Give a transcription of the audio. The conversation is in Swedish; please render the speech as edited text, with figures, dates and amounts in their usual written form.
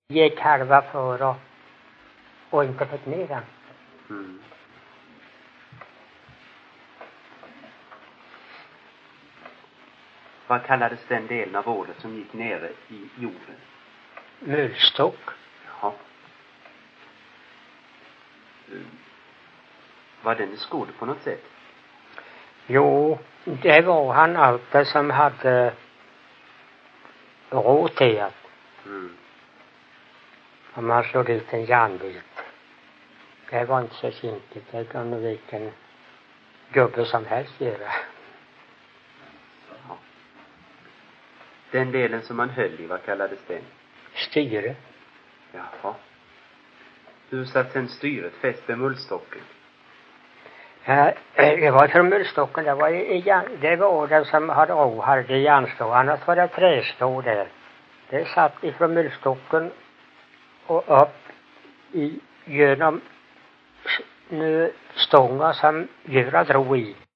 gick halva för och inte fick ner den. Mm. Vad kallades den delen av året som gick nere i jorden? Mulstock. Jaha. Var den skodd på något sätt? Jo, det var han alltid som hade roterat. Mm. Om man slog ut en järnbit. Det var inte så kinkigt. Det kunde vilken gubbe som helst göra. Ja. Den delen som man höll i, vad kallades den? Styre. Jaha. Hur satt sen styret fäst med mullstocken? Det var från mullstocken. Det var den som hade hade järnstå. Annars var det trästå där. Det satt ifrån mullstocken och upp genom stångar som djuren drog i.